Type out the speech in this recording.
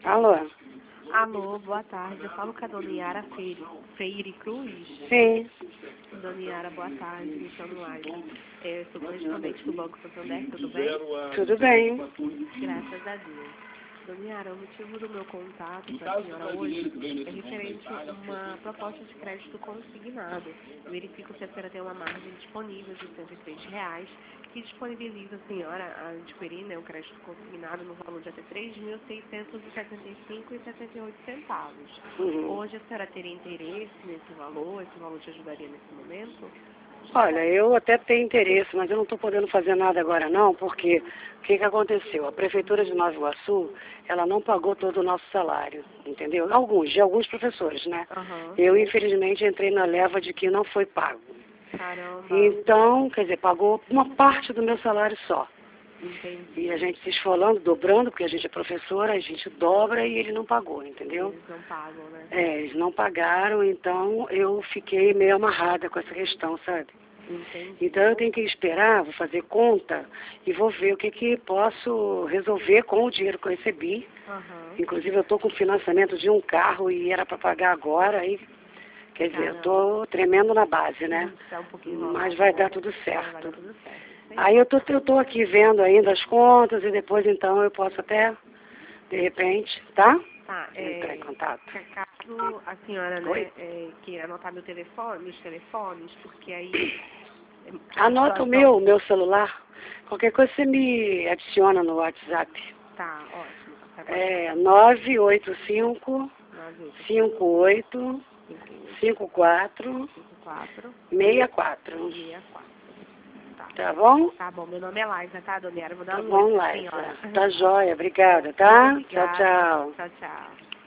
Alô? Alô, boa tarde. Eu falo com a dona Yara Freire Cruz. Sim. Dona Yara, boa tarde. Me chamo Laila. Eu sou correspondente do Banco Santander, tudo bem? Tudo bem. Graças a Deus. Dona Yara, o motivo do meu contato para a senhora hoje é referente a uma proposta de crédito consignado. Eu verifico se a senhora tem uma margem disponível de R$ 103, que disponibiliza a senhora a adquirir, né, o crédito consignado no valor de até R$ 3.675,78. Hoje a senhora teria interesse nesse valor? Esse valor te ajudaria nesse momento? Olha, eu até tenho interesse, mas eu não estou podendo fazer nada agora não, porque o que aconteceu? A Prefeitura de Nova Iguaçu, ela não pagou todo o nosso salário, entendeu? De alguns professores, né? Eu, infelizmente, entrei na leva de que não foi pago. Caramba. Então, quer dizer, pagou uma parte do meu salário só. Entendi. E a gente se esfolando, dobrando, porque a gente é professora, a gente dobra e ele não pagou, entendeu? Eles não pagam, né? Eles não pagaram, então eu fiquei meio amarrada com essa questão, sabe? Entendi. Então eu tenho que esperar, vou fazer conta e vou ver o que posso resolver com o dinheiro que eu recebi. Inclusive eu estou com financiamento de um carro e era para pagar agora, e, quer dizer, eu estou tremendo na base, né? Tá um pouquinho Mas vai dar tudo Vai certo. dar tudo certo. Aí eu tô aqui vendo ainda as contas e depois então eu posso até, de repente, tá? Tá, Entrar em contato. caso a senhora, né, queira anotar meus telefones, porque aí... Anota o meu celular. Qualquer coisa você me adiciona no WhatsApp. Tá, ótimo. É 985 58 54 64. Tá bom? Tá bom, meu nome é Laisa, tá, dona Yara? Vou dar Tá um bom, oi pra Laisa. senhora. Tá jóia, obrigada, tá? Obrigada. Tchau, tchau. Tchau, tchau.